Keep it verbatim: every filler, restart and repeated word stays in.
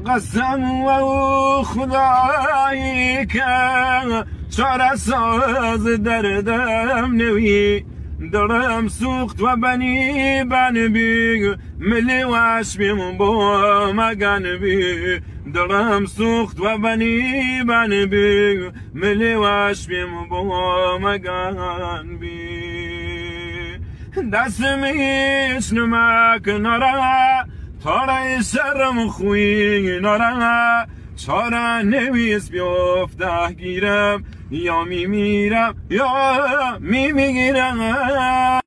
قسم و خدایی که چاره ساز دردم نوی درم سوخت و بنی بن بی ملی واش بیم با مگن بی درم سوخت و بنی بن بی ملی واش بیم با مگن بی دستمیش نمک ناره تاره شرم خوی ناره چاره نویس بیفته گیرم یا می میرم یا می میگیرم